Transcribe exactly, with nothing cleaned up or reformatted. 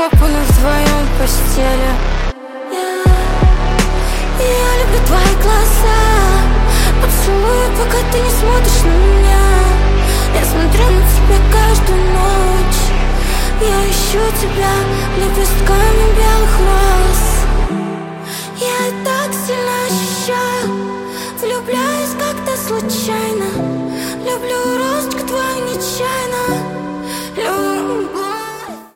закопана вдвоем в постели. Я, я люблю твои глаза, поцелуй, пока ты не смотришь на меня. Я смотрю на тебя каждую ночь. Я ищу тебя лепестками белых роз. Я так сильно ощущаю, влюбляюсь как-то случайно.